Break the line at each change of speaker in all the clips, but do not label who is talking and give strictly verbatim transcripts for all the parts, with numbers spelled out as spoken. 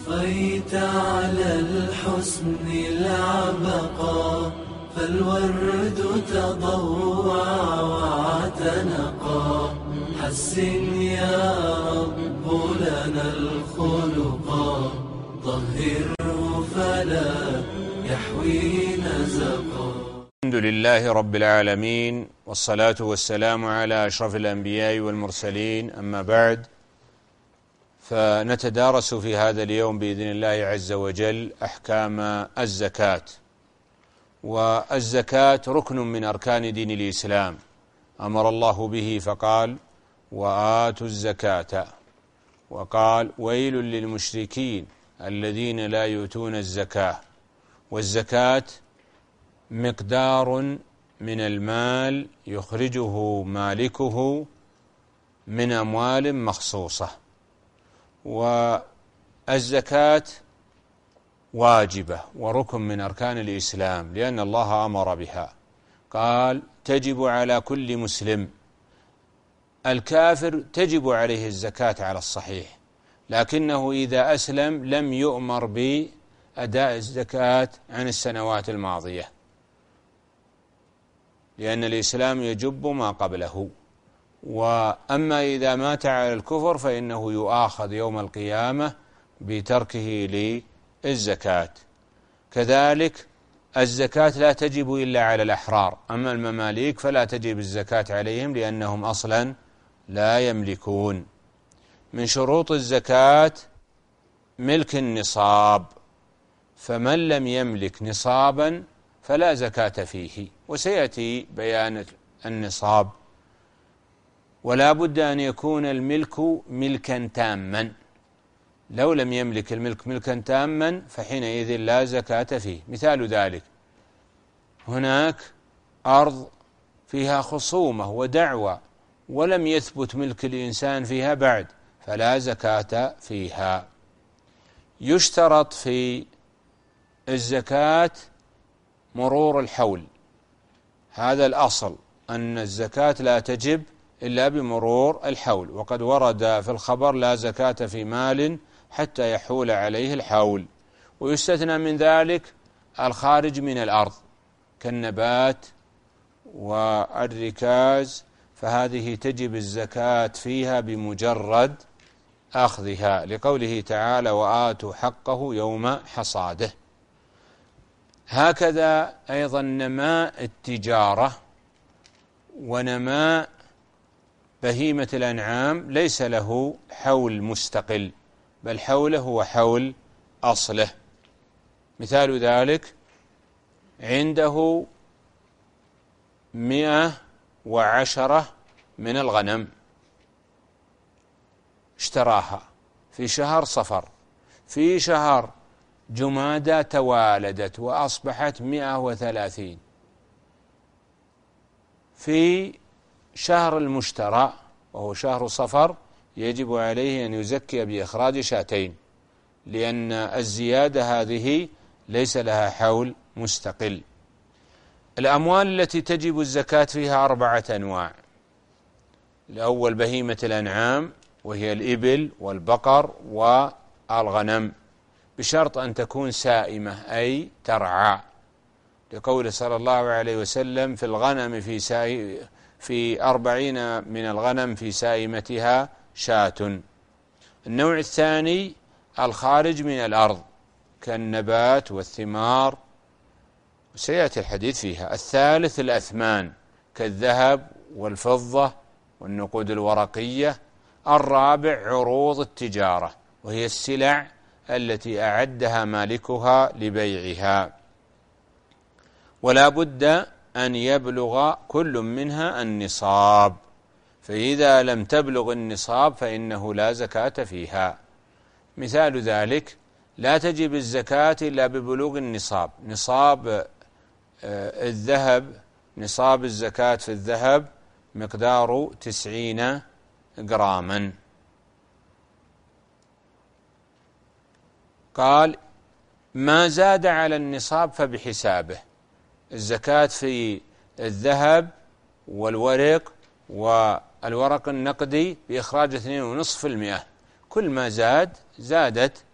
طفيت على الحسن العبقى، فالورد تضوع واعتنقا. حسن يا رب لنا الخلقا، طهره فلا يحوي نزقا.
الحمد لله رب العالمين، والصلاة والسلام على أشرف الأنبياء والمرسلين، أما بعد، فنتدارس في هذا اليوم بإذن الله عز وجل أحكام الزكاة. والزكاة ركن من أركان دين الإسلام، أمر الله به فقال: وآتوا الزكاة، وقال: ويل للمشركين الذين لا يؤتون الزكاة. والزكاة مقدار من المال يخرجه مالكه من أموال مخصوصة. والزكاة واجبة وركن من أركان الإسلام، لأن الله أمر بها، قال: تجب على كل مسلم. الكافر تجب عليه الزكاة على الصحيح، لكنه إذا أسلم لم يؤمر بأداء الزكاة عن السنوات الماضية، لأن الإسلام يجب ما قبله. وأما إذا مات على الكفر فإنه يؤاخذ يوم القيامة بتركه للزكاة. كذلك الزكاة لا تجب إلا على الأحرار، أما المماليك فلا تجب الزكاة عليهم لأنهم أصلا لا يملكون. من شروط الزكاة ملك النصاب، فمن لم يملك نصابا فلا زكاة فيه، وسيأتي بيان النصاب. ولا بد أن يكون الملك ملكا تاما، لو لم يملك الملك ملكا تاما فحينئذ لا زكاة فيه. مثال ذلك: هناك أرض فيها خصومة ودعوة ولم يثبت ملك الإنسان فيها بعد، فلا زكاة فيها. يشترط في الزكاة مرور الحول، هذا الأصل، أن الزكاة لا تجب إلا بمرور الحول. وقد ورد في الخبر: لا زكاة في مال حتى يحول عليه الحول. ويستثنى من ذلك الخارج من الأرض كالنبات والركاز، فهذه تجب الزكاة فيها بمجرد أخذها، لقوله تعالى: وآتوا حقه يوم حصاده. هكذا أيضا نماء التجارة ونماء بهيمة الأنعام ليس له حول مستقل، بل حوله هو حول أصله. مثال ذلك: عنده مئة وعشرة من الغنم، اشتراها في شهر صفر، في شهر جمادى توالدت وأصبحت مئة وثلاثين، في شهر المشترى وهو شهر صفر يجب عليه أن يزكي بإخراج شاتين، لأن الزيادة هذه ليس لها حول مستقل. الأموال التي تجب الزكاة فيها أربعة أنواع: الأول بهيمة الأنعام، وهي الإبل والبقر والغنم، بشرط أن تكون سائمة أي ترعى، لقول صلى الله عليه وسلم: في الغنم في سائ في أربعين من الغنم في سائمتها شاة. النوع الثاني الخارج من الأرض كالنبات والثمار، سيأتي الحديث فيها. الثالث الأثمان كالذهب والفضة والنقود الورقية. الرابع عروض التجارة، وهي السلع التي أعدها مالكها لبيعها، ولا بد أن يبلغ كل منها النصاب، فإذا لم تبلغ النصاب فإنه لا زكاة فيها. مثال ذلك: لا تجب الزكاة إلا ببلوغ النصاب. نصاب الذهب، نصاب الزكاة في الذهب مقدار تسعين جراما. قال: ما زاد على النصاب فبحسابه. الزكاة في الذهب والورق والورق النقدي بإخراج اثنين ونصف في المئة، كل ما زاد زادت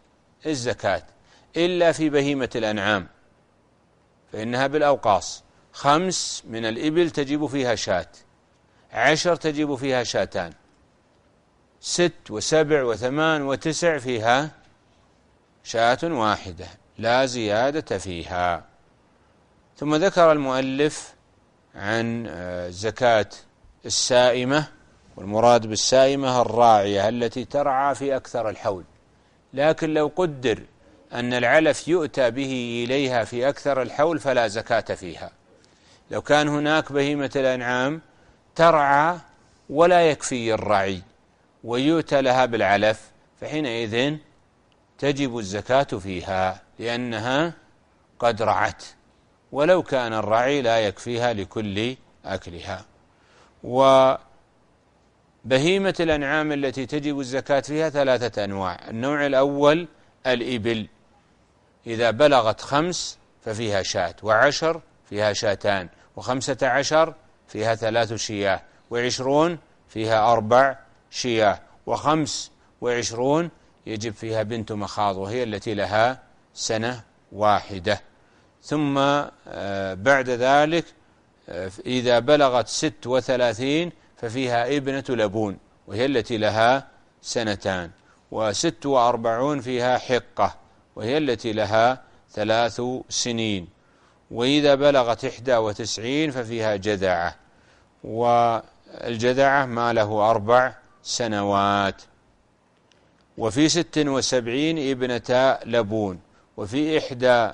الزكاة إلا في بهيمة الأنعام فإنها بالأوقاص. خمس من الإبل تجب فيها شاة، عشر تجب فيها شاتان، ست وسبع وثمان وتسع فيها شاة واحدة لا زيادة فيها. ثم ذكر المؤلف عن زكاة السائمة، والمراد بالسائمة الراعية التي ترعى في أكثر الحول، لكن لو قدر أن العلف يؤتى به إليها في أكثر الحول فلا زكاة فيها. لو كان هناك بهيمة الأنعام ترعى ولا يكفي الرعي ويؤتى لها بالعلف فحينئذ تجب الزكاة فيها لأنها قد رعت، ولو كان الرعي لا يكفيها لكل أكلها. وبهيمة الأنعام التي تجب الزكاة فيها ثلاثة أنواع. النوع الأول الإبل، إذا بلغت خمس ففيها شاة، وعشر فيها شاتان، وخمسة عشر فيها ثلاث شياه، وعشرون فيها أربع شياه، وخمس وعشرون يجب فيها بنت مخاض وهي التي لها سنة واحدة. ثم بعد ذلك إذا بلغت ست وثلاثين ففيها ابنة لبون وهي التي لها سنتان، وست وأربعون فيها حقة وهي التي لها ثلاث سنين، وإذا بلغت إحدى وتسعين ففيها جذعة، والجذعة ما له أربع سنوات. وفي ست وسبعين ابنة لبون، وفي إحدى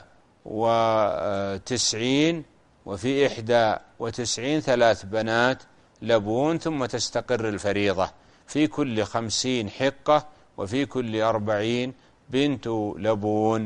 وتسعين وفي إحدى وتسعين ثلاث بنات لبون. ثم تستقر الفريضة في كل خمسين حقة وفي كل أربعين بنت لبون.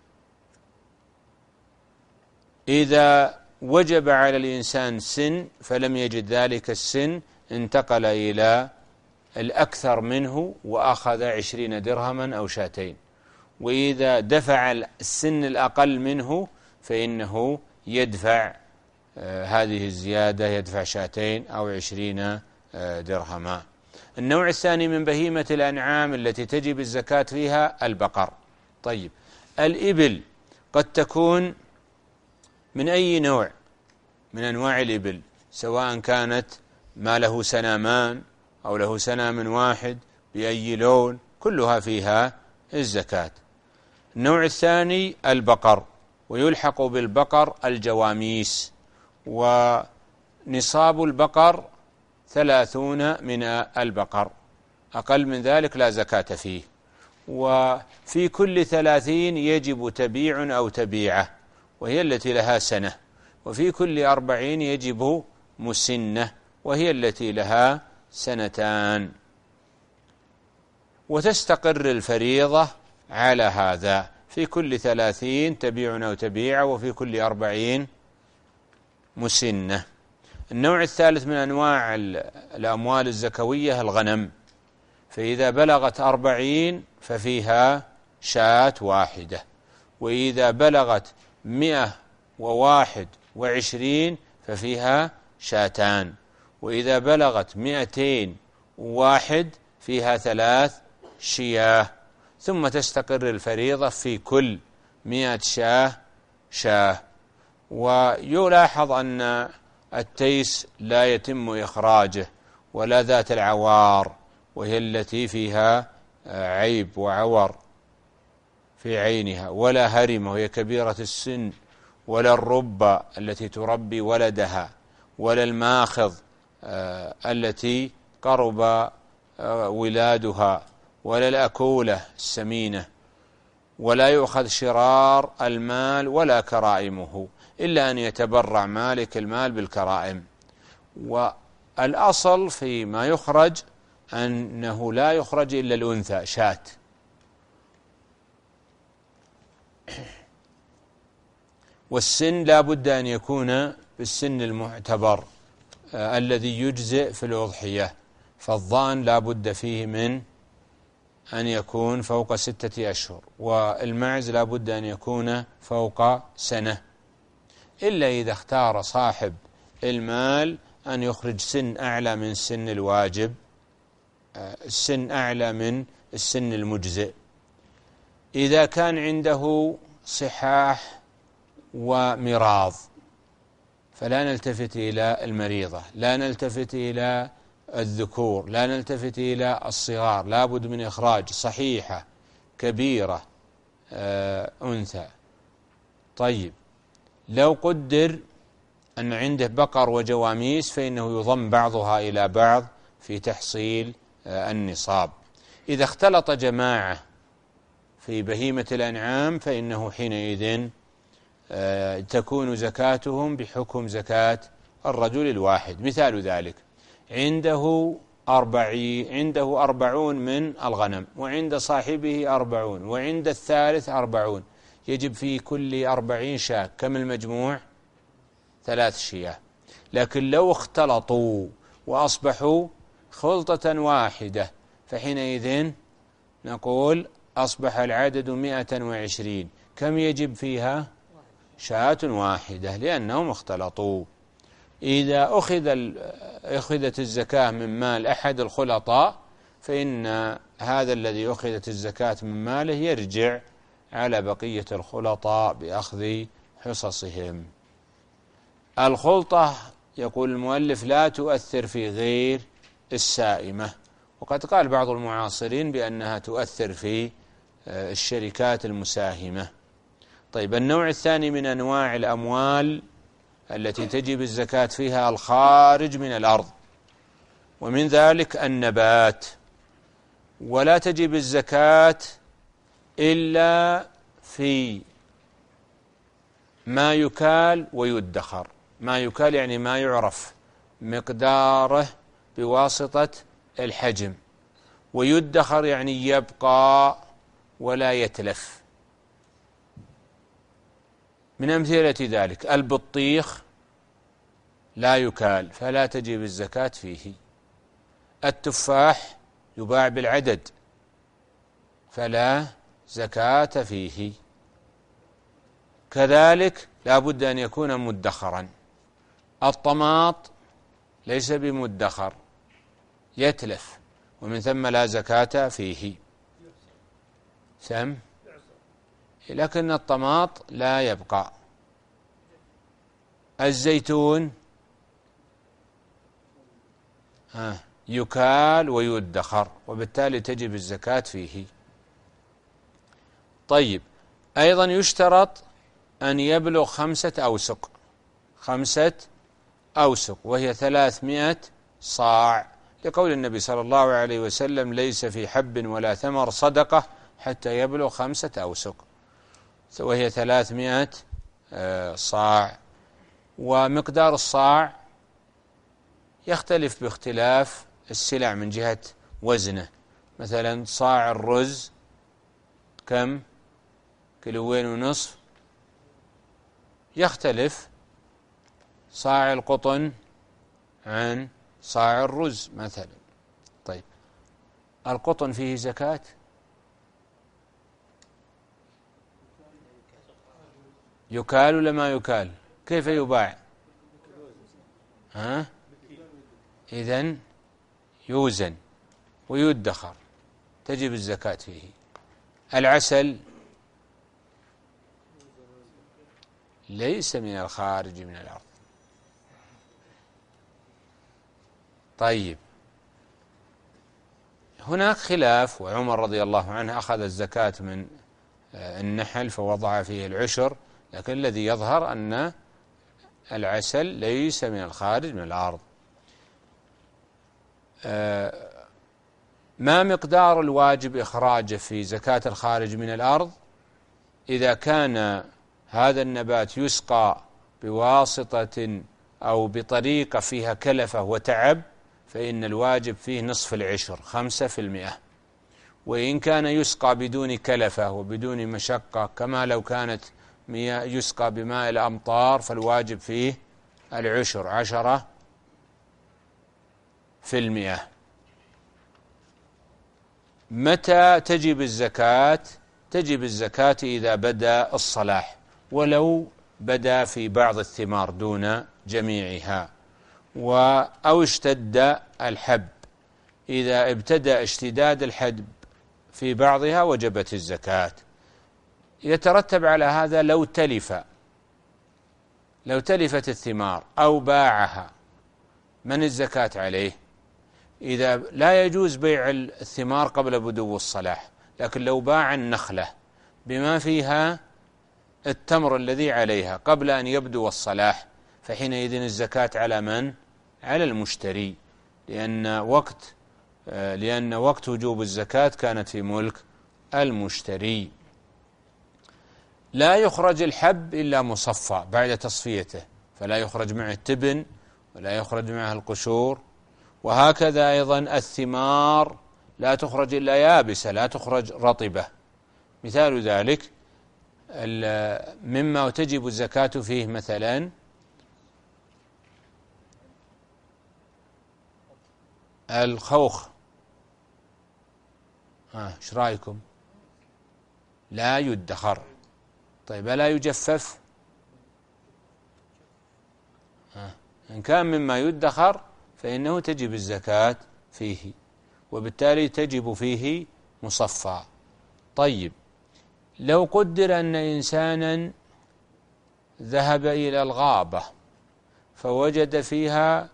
إذا وجب على الإنسان سن فلم يجد ذلك السن انتقل إلى الأكثر منه وأخذ عشرين درهما أو شاتين، وإذا دفع السن الأقل منه فإنه يدفع آه هذه الزيادة، يدفع شاتين أو عشرين آه درهما. النوع الثاني من بهيمة الأنعام التي تجب الزكاة فيها البقر. طيب، الإبل قد تكون من أي نوع من أنواع الإبل، سواء كانت ما له سنامان أو له سنام واحد بأي لون، كلها فيها الزكاة. النوع الثاني البقر، ويلحق بالبقر الجواميس، ونصاب البقر ثلاثون من البقر، أقل من ذلك لا زكاة فيه. وفي كل ثلاثين يجب تبيع أو تبيعة وهي التي لها سنة، وفي كل أربعين يجب مسنة وهي التي لها سنتان، وتستقر الفريضة على هذا، في كل ثلاثين تبيع أو تبيعة وفي كل أربعين مسنة. النوع الثالث من أنواع الأموال الزكوية الغنم، فإذا بلغت أربعين ففيها شاة واحدة، وإذا بلغت مئة وواحد وعشرين ففيها شاتان، وإذا بلغت مئتين واحد فيها ثلاث شياه. ثم تستقر الفريضة في كل مئة شاه شاه. ويلاحظ أن التيس لا يتم إخراجه، ولا ذات العوار وهي التي فيها عيب وعور في عينها، ولا هرمة وهي كبيرة السن، ولا الربة التي تربي ولدها، ولا الماخذ التي قرب ولادها، ولا الأكولة السمينة، ولا يؤخذ شرار المال ولا كرائمه، إلا أن يتبرع مالك المال بالكرائم. والأصل فيما يخرج أنه لا يخرج إلا الأنثى شاة. والسن لا بد أن يكون بالسن المعتبر آه الذي يجزئ في الأضحية، فالضان لا بد فيه من أن يكون فوق ستة أشهر، والمعز لا بد أن يكون فوق سنة، إلا إذا اختار صاحب المال أن يخرج سن أعلى من سن الواجب، السن أعلى من السن المجزئ. إذا كان عنده صحاح ومراض فلا نلتفت إلى المريضة، لا نلتفت إلى الذكور، لا نلتفت إلى الصغار، لا بد من إخراج صحيحة كبيرة آه أنثى. طيب لو قدر أن عنده بقر وجواميس فإنه يضم بعضها إلى بعض في تحصيل آه النصاب. إذا اختلط جماعة في بهيمة الأنعام فإنه حينئذ آه تكون زكاتهم بحكم زكاة الرجل الواحد. مثال ذلك عنده أربعي عنده أربعون من الغنم، وعند صاحبه أربعون، وعند الثالث أربعون، يجب في كل أربعين شاة كم المجموع؟ ثلاث شياه. لكن لو اختلطوا وأصبحوا خلطة واحدة فحينئذ نقول أصبح العدد مئة وعشرين، كم يجب فيها؟ شاة واحدة لأنهم اختلطوا. إذا أخذ أخذت الزكاة من مال أحد الخلطاء فإن هذا الذي أخذت الزكاة من ماله يرجع على بقية الخلطاء بأخذ حصصهم. الخلطة يقول المؤلف لا تؤثر في غير السائمة، وقد قال بعض المعاصرين بأنها تؤثر في الشركات المساهمة. طيب النوع الثاني من أنواع الأموال التي تجب الزكاة فيها الخارج من الأرض، ومن ذلك النبات. ولا تجب الزكاة إلا في ما يكال ويدخر. ما يكال يعني ما يعرف مقداره بواسطة الحجم، ويدخر يعني يبقى ولا يتلف. من أمثلة ذلك البطيخ لا يكال فلا تجب الزكاة فيه. التفاح يباع بالعدد فلا زكاة فيه. كذلك لا بد أن يكون مدخرا. الطماط ليس بمدخر يتلف، ومن ثم لا زكاة فيه. سم لكن الطماط لا يبقى. الزيتون ها يكال ويدخر، وبالتالي تجب الزكاة فيه. طيب أيضا يشترط أن يبلغ خمسة أوسق، خمسة أوسق وهي ثلاثمائة صاع، لقول النبي صلى الله عليه وسلم ليس في حب ولا ثمر صدقة حتى يبلغ خمسة أوسق، وهي ثلاثمائة صاع. ومقدار الصاع يختلف باختلاف السلع من جهة وزنه. مثلا صاع الرز كم؟ كيلوين ونصف. يختلف صاع القطن عن صاع الرز مثلا. طيب القطن فيه زكاة؟ يكال ولا ما يكال؟ كيف يباع؟ ها؟ إذن يوزن ويدخر تجب الزكاة فيه. العسل ليس من الخارج من الأرض. طيب هناك خلاف، وعمر رضي الله عنه أخذ الزكاة من النحل فوضع فيه العشر، لكن الذي يظهر أن العسل ليس من الخارج من الأرض. ما مقدار الواجب إخراجه في زكاة الخارج من الأرض؟ إذا كان هذا النبات يسقى بواسطة أو بطريقة فيها كلفة وتعب فإن الواجب فيه نصف العشر، خمسة في المئة. وإن كان يسقى بدون كلفة وبدون مشقة كما لو كانت يسقى بماء الأمطار فالواجب فيه العشر، عشرة في المئة. متى تجب الزكاة؟ تجب الزكاة إذا بدأ الصلاح، ولو بدأ في بعض الثمار دون جميعها، أو اشتد الحب. إذا ابتدأ اشتداد الحب في بعضها وجبت الزكاة. يترتب على هذا لو تلف لو تلفت الثمار أو باعها، من الزكاة عليه؟ إذا لا يجوز بيع الثمار قبل بدو الصلاح، لكن لو باع النخلة بما فيها التمر الذي عليها قبل أن يبدو الصلاح، فحينئذ الزكاة على من؟ على المشتري، لأن وقت لأن وقت وجوب الزكاة كانت في ملك المشتري. لا يخرج الحب إلا مصفى بعد تصفيته، فلا يخرج معه التبن ولا يخرج معه القشور. وهكذا أيضا الثمار لا تخرج إلا يابسة، لا تخرج رطبة. مثال ذلك مما تجب الزكاة فيه مثلا الخوخ، ها ايش رايكم؟ لا يدخر. طيب لا يجفف؟ ها إن كان مما يدخر فإنه تجب الزكاة فيه، وبالتالي تجب فيه مصفى. طيب لو قدر أن إنسانا ذهب إلى الغابة فوجد فيها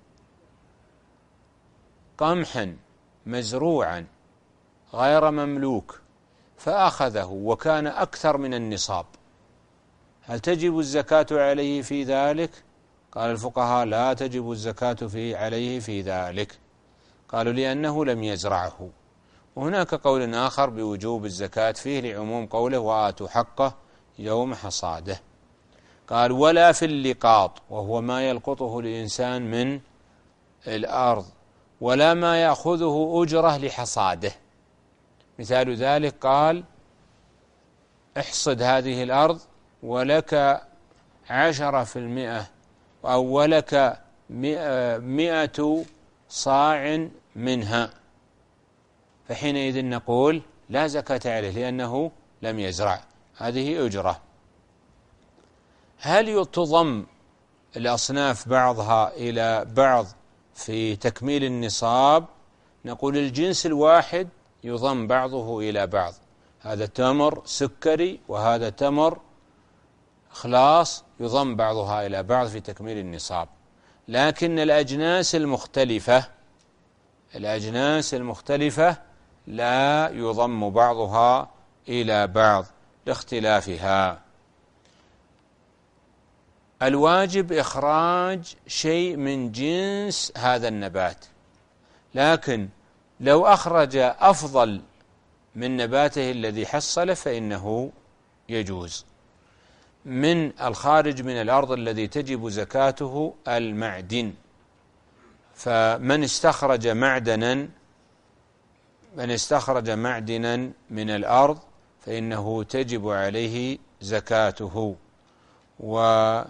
قمحا مزروعا غير مملوك فأخذه وكان أكثر من النصاب، هل تجب الزكاة عليه في ذلك؟ قال الفقهاء لا تجب الزكاة في عليه في ذلك، قالوا لأنه لم يزرعه. وهناك قول آخر بوجوب الزكاة فيه لعموم قوله وآتوا حقه يوم حصاده. قال ولا في اللقاط، وهو ما يلقطه الإنسان من الأرض، ولا ما يأخذه أجرة لحصاده. مثال ذلك قال احصد هذه الأرض ولك عشرة في المئة أو ولك مئة صاع منها، فحينئذ نقول لا زكاة عليه لأنه لم يزرع، هذه أجرة. هل تضم الأصناف بعضها إلى بعض في تكميل النصاب؟ نقول الجنس الواحد يضم بعضه إلى بعض، هذا تمر سكري وهذا تمر خلاص يضم بعضها إلى بعض في تكميل النصاب. لكن الأجناس المختلفة الأجناس المختلفة لا يضم بعضها إلى بعض لاختلافها. الواجب إخراج شيء من جنس هذا النبات، لكن لو أخرج أفضل من نباته الذي حصله فإنه يجوز. من الخارج من الأرض الذي تجب زكاته المعدن، فمن استخرج معدنا من استخرج معدنا من الأرض فإنه تجب عليه زكاته. ولا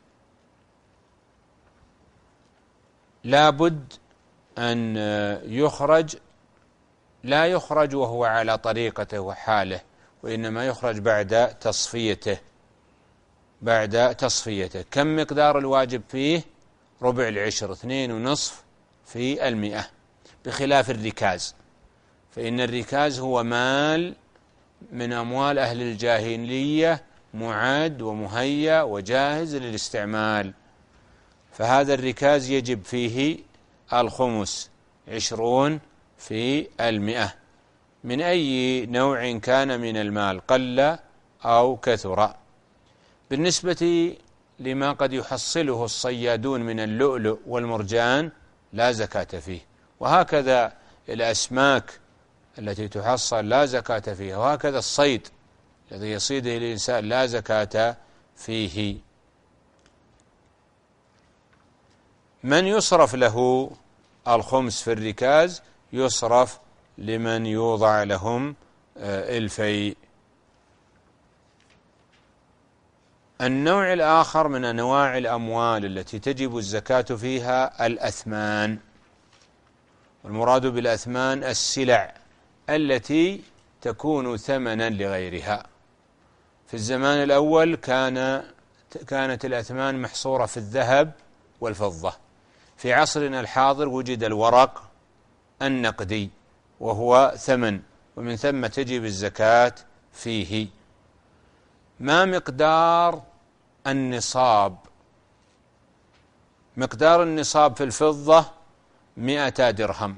بد أن يخرج لا يخرج وهو على طريقته وحاله، وإنما يخرج بعد تصفيته بعد تصفيته. كم مقدار الواجب فيه؟ ربع العشر، اثنين ونصف في المئة، بخلاف الركاز، فإن الركاز هو مال من أموال أهل الجاهلية معد ومهيأ وجاهز للاستعمال، فهذا الركاز يجب فيه الخمس، عشرون في المئة، من أي نوع كان من المال قل أو كثر. بالنسبة لما قد يحصله الصيادون من اللؤلؤ والمرجان لا زكاة فيه، وهكذا الأسماك التي تحصل لا زكاة فيها، وهكذا الصيد الذي يصيده الإنسان لا زكاة فيه. من يصرف له الخمس في الركاز يصرف لمن يوضع لهم الفيء. النوع الآخر من أنواع الأموال التي تجب الزكاة فيها الأثمان، والمراد بالأثمان السلع التي تكون ثمنا لغيرها. في الزمان الأول كان كانت الأثمان محصورة في الذهب والفضة، في عصرنا الحاضر وجد الورق النقدي وهو ثمن، ومن ثم تجب الزكاة فيه. ما مقدار النصاب؟ مقدار النصاب في الفضة مئة درهم،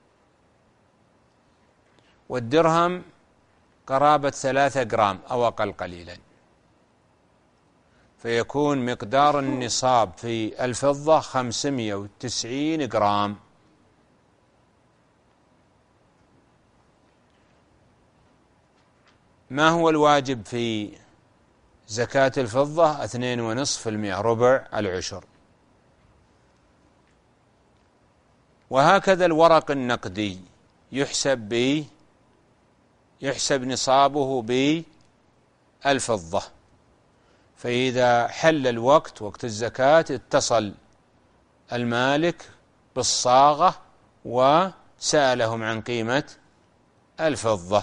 والدرهم قرابة ثلاثة جرام أو أقل قليلا، فيكون مقدار النصاب في الفضة خمسمائة وتسعين جرام. ما هو الواجب في زكاة الفضة؟ اثنين ونصف المئة، ربع العشر. وهكذا الورق النقدي يحسب ب يحسب نصابه بالفضة، فإذا حل الوقت وقت الزكاة اتصل المالك بالصاغة وسألهم عن قيمة الفضة.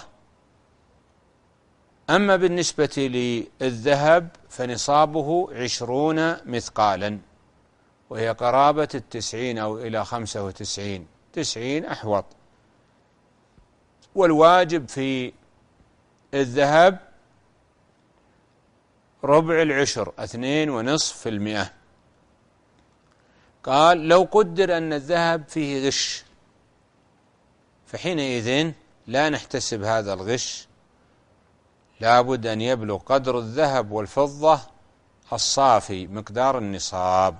أما بالنسبة للذهب فنصابه عشرون مثقالا، وهي قرابة التسعين أو إلى خمسة وتسعين، تسعين أحوط. والواجب في الذهب ربع العشر، اثنين ونصف في المئة. قال لو قدر أن الذهب فيه غش، فحينئذ لا نحتسب هذا الغش، لابد أن يبلغ قدر الذهب والفضة الصافي مقدار النصاب.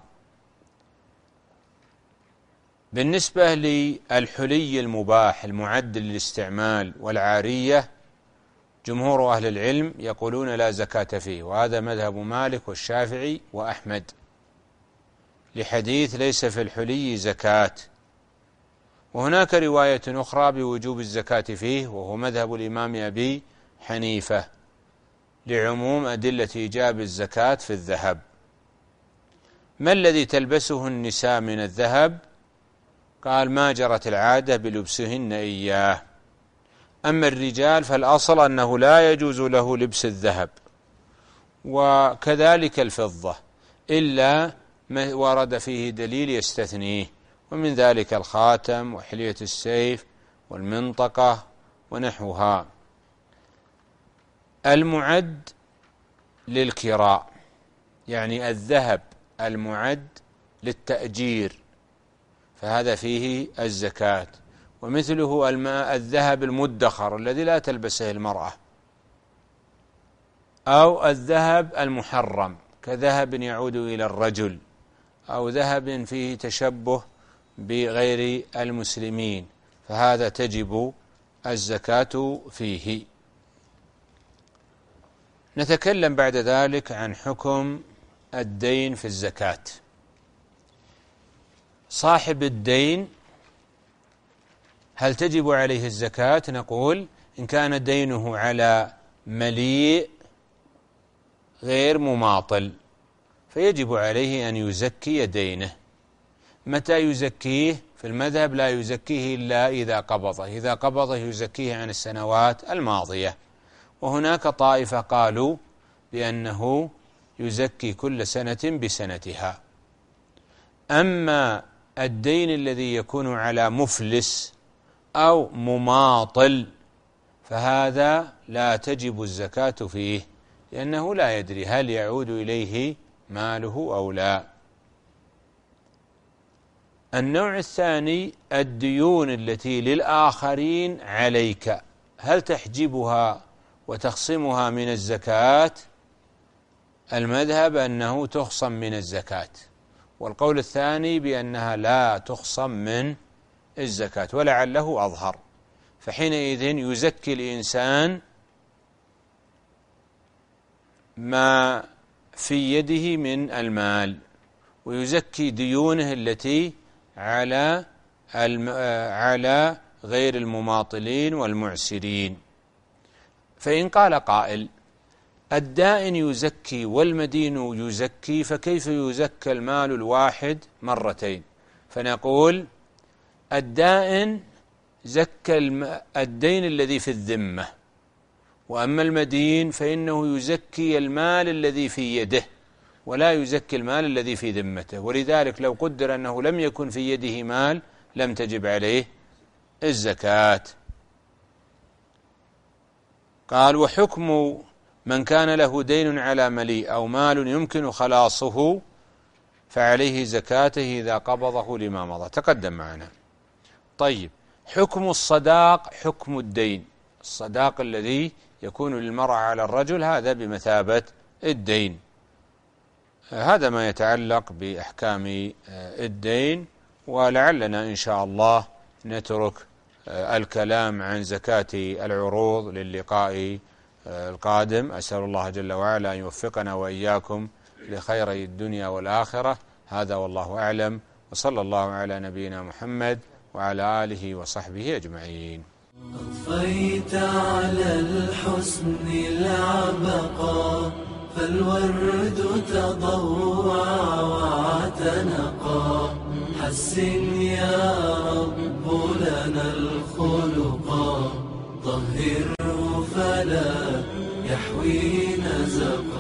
بالنسبة للحلي المباح المعد للاستعمال والعارية، جمهور أهل العلم يقولون لا زكاة فيه، وهذا مذهب مالك والشافعي وأحمد، لحديث ليس في الحلي زكاة. وهناك رواية أخرى بوجوب الزكاة فيه، وهو مذهب الإمام أبي حنيفة، لعموم أدلة إيجاب الزكاة في الذهب. ما الذي تلبسه النساء من الذهب؟ قال ما جرت العادة بلبسهن إياه. أما الرجال فالأصل أنه لا يجوز له لبس الذهب، وكذلك الفضة، إلا ما ورد فيه دليل يستثنيه، ومن ذلك الخاتم وحلية السيف والمنطقة ونحوها. المعد للكراء، يعني الذهب المعد للتأجير، فهذا فيه الزكاة. ومثله الماء الذهب المدخر الذي لا تلبسه المرأة، أو الذهب المحرم كذهب يعود إلى الرجل، أو ذهب فيه تشبه بغير المسلمين، فهذا تجب الزكاة فيه. نتكلم بعد ذلك عن حكم الدين في الزكاة. صاحب الدين هل تجب عليه الزكاة؟ نقول إن كان دينه على مليء غير مماطل فيجب عليه أن يزكي دينه. متى يزكيه؟ في المذهب لا يزكيه إلا إذا قبضه، إذا قبضه يزكيه عن السنوات الماضية. وهناك طائفة قالوا بأنه يزكي كل سنة بسنتها. أما الدين الذي يكون على مفلس أو مماطل فهذا لا تجب الزكاة فيه، لأنه لا يدري هل يعود إليه ماله أو لا. النوع الثاني الديون التي للآخرين عليك، هل تحجبها وتخصمها من الزكاة؟ المذهب أنه تخصم من الزكاة، والقول الثاني بأنها لا تخصم من الزكاة، ولعله أظهر. فحينئذ يزكي الإنسان ما في يده من المال، ويزكي ديونه التي على على غير المماطلين والمعسرين. فإن قال قائل الدائن يزكي والمدين يزكي، فكيف يزكى المال الواحد مرتين؟ فنقول الدائن زكى الدين الذي في الذمة، وأما المدين فإنه يزكي المال الذي في يده ولا يزكي المال الذي في ذمته. ولذلك لو قدر أنه لم يكن في يده مال لم تجب عليه الزكاة. قال وحكم من كان له دين على مليء أو مال يمكن خلاصه فعليه زكاته إذا قبضه لما مضى، تقدم معنا. طيب، حكم الصداق حكم الدين. الصداق الذي يكون للمرأة على الرجل هذا بمثابة الدين. هذا ما يتعلق بأحكام الدين، ولعلنا إن شاء الله نترك الكلام عن زكاة العروض للقاء القادم. أسأل الله جل وعلا أن يوفقنا وإياكم لخيري الدنيا والآخرة. هذا والله أعلم، وصلى الله على نبينا محمد وعلى آله وصحبه أجمعين.
أضفيت على الحسن العبقى، فالورد تضوع واعتنقا. حسن يا رب لنا الخلقا، طهره فلا يحوي نزقا.